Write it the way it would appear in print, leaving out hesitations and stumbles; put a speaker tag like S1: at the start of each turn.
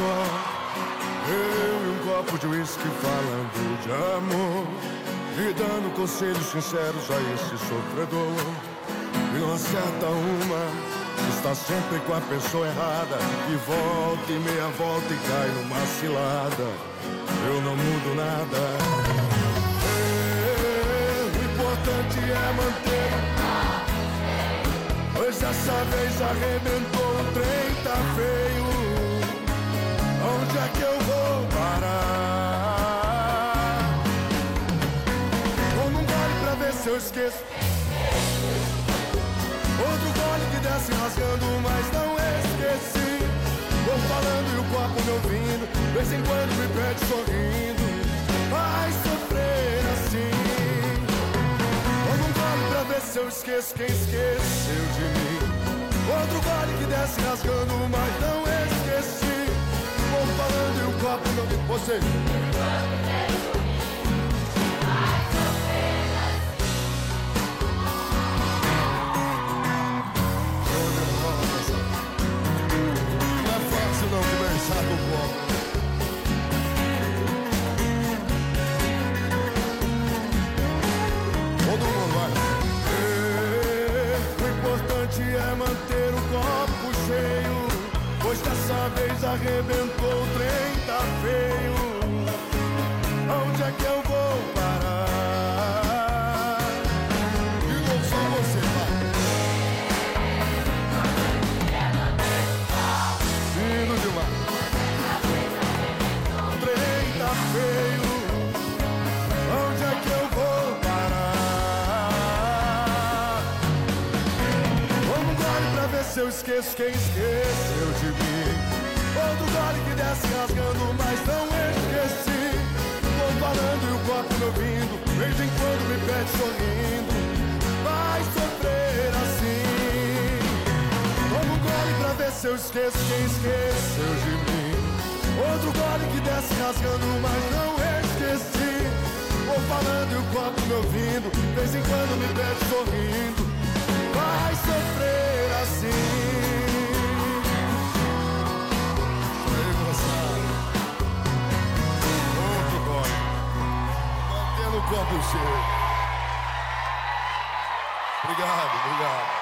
S1: só, eu e um copo de uísque falando de amor, e dando conselhos sinceros a esse sofredor. E não acerta uma, está sempre com a pessoa errada, e volta e meia volta e cai numa cilada. Eu não mudo nada, o importante é manter. Pois dessa vez arrebentou, o trem tá feio. Onde é que eu vou parar? Como um gole pra ver se eu esqueço, outro gole que desce rasgando, mas não esqueci. Vou falando e o copo me ouvindo, de vez em quando me pede sorrindo. Vai sofrer assim. Como um gole pra ver se eu esqueço quem esqueceu de mim. Outro gole que desce rasgando, mas não esqueci. Vou falando e o copo me ouvindo. Você não conversar com o copo. Todo mundo vai. O importante é manter o copo cheio, pois dessa vez arrebentou, o trem tá feio. Onde é que eu vou parar? E não só você, vai. Lindo demais. O trem tá feio. Onde é que eu vou parar? Vamos um gole pra ver se eu esqueço quem esqueceu de mim. Outro gole que desce rasgando, mas não esqueci. Vou falando e o copo me ouvindo, de vez em quando me pede sorrindo. Vai sofrer assim. Vamos um gole pra ver se eu esqueço quem esqueceu de mim. Outro gole que desce rasgando, mas não esqueci. Vou falando e o copo me ouvindo, de vez em quando me pede sorrindo. Vai sofrer assim. Aí, moçada, outro gole, mantendo o copo cheio. Obrigado, obrigado.